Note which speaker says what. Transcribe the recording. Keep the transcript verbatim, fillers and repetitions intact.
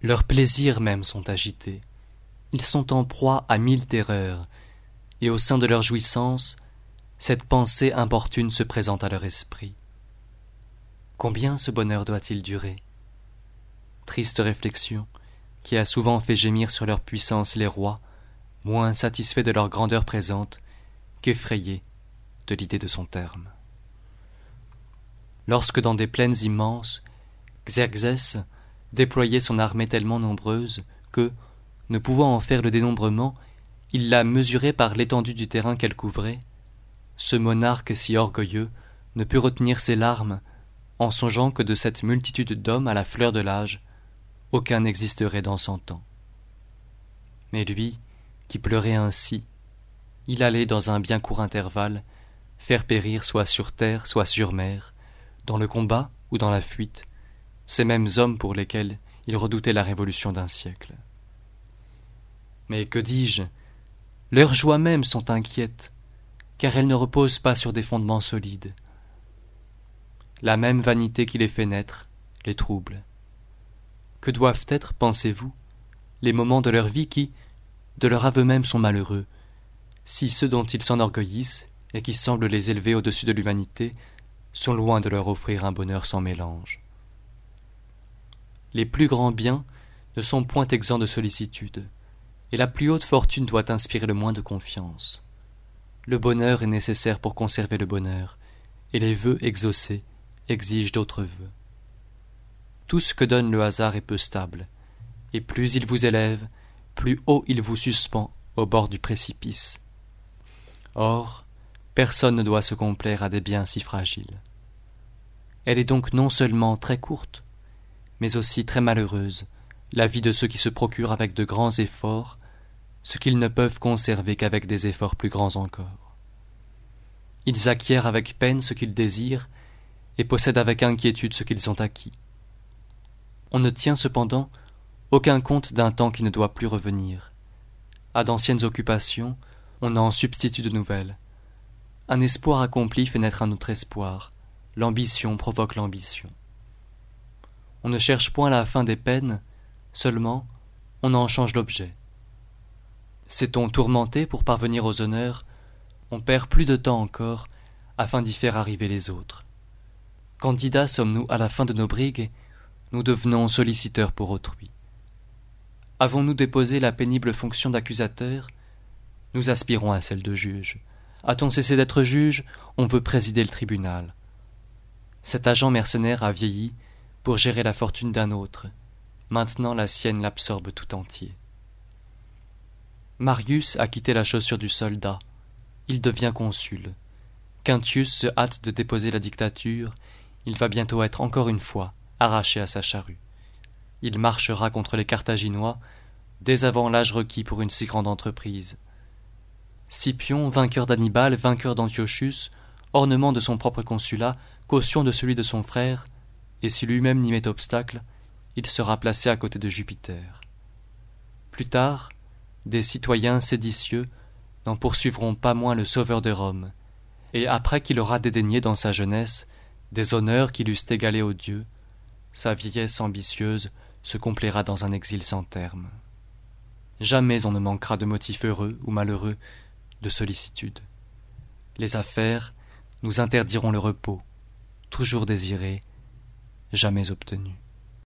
Speaker 1: Leurs plaisirs même sont agités. Ils sont en proie à mille terreurs, et au sein de leur jouissance, cette pensée importune se présente à leur esprit. Combien ce bonheur doit-il durer? Triste réflexion, qui a souvent fait gémir sur leur puissance les rois, moins satisfaits de leur grandeur présente qu'effrayés de l'idée de son terme. Lorsque dans des plaines immenses, Xerxès déployait son armée tellement nombreuse que, ne pouvant en faire le dénombrement, il la mesurait par l'étendue du terrain qu'elle couvrait, ce monarque si orgueilleux ne put retenir ses larmes en songeant que de cette multitude d'hommes à la fleur de l'âge, aucun n'existerait dans cent ans. Mais lui, qui pleurait ainsi, il allait dans un bien court intervalle faire périr soit sur terre, soit sur mer, dans le combat ou dans la fuite, ces mêmes hommes pour lesquels il redoutait la révolution d'un siècle. Mais que dis-je, leurs joies mêmes sont inquiètes, car elles ne reposent pas sur des fondements solides. La même vanité qui les fait naître les trouble. Que doivent être, pensez-vous, les moments de leur vie qui, de leur aveu même, sont malheureux, si ceux dont ils s'enorgueillissent et qui semblent les élever au-dessus de l'humanité sont loin de leur offrir un bonheur sans mélange. Les plus grands biens ne sont point exempts de sollicitude, et la plus haute fortune doit inspirer le moins de confiance. Le bonheur est nécessaire pour conserver le bonheur, et les vœux exaucés exigent d'autres vœux. Tout ce que donne le hasard est peu stable, et plus il vous élève, plus haut il vous suspend au bord du précipice. Or, personne ne doit se complaire à des biens si fragiles. Elle est donc non seulement très courte, mais aussi très malheureuse, la vie de ceux qui se procurent avec de grands efforts ce qu'ils ne peuvent conserver qu'avec des efforts plus grands encore. Ils acquièrent avec peine ce qu'ils désirent et possèdent avec inquiétude ce qu'ils ont acquis. On ne tient cependant aucun compte d'un temps qui ne doit plus revenir. À d'anciennes occupations, on en substitue de nouvelles. Un espoir accompli fait naître un autre espoir. L'ambition provoque l'ambition. On ne cherche point la fin des peines, seulement on en change l'objet. S'est-on tourmenté pour parvenir aux honneurs, on perd plus de temps encore afin d'y faire arriver les autres. Candidats sommes-nous à la fin de nos brigues, nous devenons solliciteurs pour autrui. Avons-nous déposé la pénible fonction d'accusateur? Nous aspirons à celle de juge. A-t-on cessé d'être juge? On veut présider le tribunal. Cet agent mercenaire a vieilli pour gérer la fortune d'un autre. Maintenant la sienne l'absorbe tout entier. Marius a quitté la chaussure du soldat. Il devient consul. Quintius se hâte de déposer la dictature. Il va bientôt être encore une fois arraché à sa charrue. Il marchera contre les Carthaginois dès avant l'âge requis pour une si grande entreprise. Scipion, vainqueur d'Hannibal, vainqueur d'Antiochus, ornement de son propre consulat, caution de celui de son frère, et si lui-même n'y met obstacle, il sera placé à côté de Jupiter. Plus tard, des citoyens séditieux n'en poursuivront pas moins le sauveur de Rome, et après qu'il aura dédaigné dans sa jeunesse des honneurs qui l'eussent égalé aux dieux, sa vieillesse ambitieuse se complaira dans un exil sans terme. Jamais on ne manquera de motifs heureux ou malheureux, de sollicitude. Les affaires nous interdiront le repos, toujours désiré, jamais obtenu.